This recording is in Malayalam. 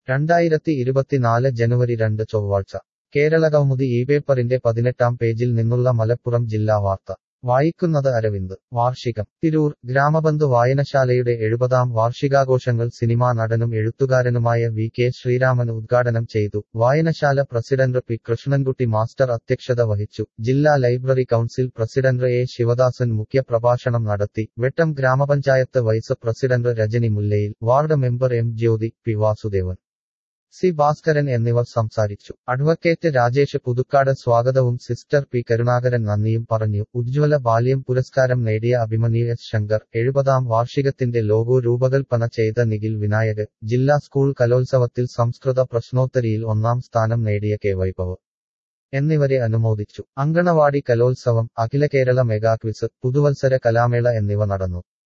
2024 ജനുവരി 2 ചൊവ്വാഴ്ച കേരളകൗമുദി ഈ പേപ്പറിന്റെ 18-ാം പേജിൽ നിന്നുള്ള മലപ്പുറം ജില്ലാ വാർത്ത വായിക്കുന്നത് അരവിന്ദ്. വാർഷികം തിരൂർ ഗ്രാമബന്ധു വായനശാലയുടെ 70-ാം വാർഷികാഘോഷങ്ങൾ സിനിമാ നടനും എഴുത്തുകാരനുമായ വി.കെ. ശ്രീരാമൻ ഉദ്ഘാടനം ചെയ്തു. വായനശാല പ്രസിഡന്റ് പി. കൃഷ്ണൻകുട്ടി മാസ്റ്റർ അധ്യക്ഷത വഹിച്ചു. ജില്ലാ library council president A. Sivadasan മുഖ്യപ്രഭാഷണം നടത്തി. വെട്ടം ഗ്രാമപഞ്ചായത്ത് vice president Rajani Mullayil, ward member M. Jyothi, P. Vasudevan, C. Bhaskaran എന്നിവർ സംസാരിച്ചു. അഡ്വക്കേറ്റ് രാജേഷ് പുതുക്കാട് സ്വാഗതവും സിസ്റ്റർ പി. കരുണാകരൻ നന്ദിയും പറഞ്ഞു. ഉജ്ജ്വല ബാല്യം പുരസ്കാരം നേടിയ അഭിമന്യു എസ്. ശങ്കർ, 70-ാം വാർഷികത്തിന്റെ ലോഗോ രൂപകൽപ്പന ചെയ്ത നിഖിൽ വിനായക്, ജില്ലാ സ്കൂൾ കലോത്സവത്തിൽ സംസ്കൃത പ്രശ്നോത്തരിയിൽ 1-ാം സ്ഥാനം നേടിയ കെ. വൈഭവ് എന്നിവരെ അനുമോദിച്ചു. അങ്കണവാടി കലോത്സവം, അഖില കേരള മെഗാക്വിസ്, പുതുവത്സര കലാമേള എന്നിവ നടന്നു.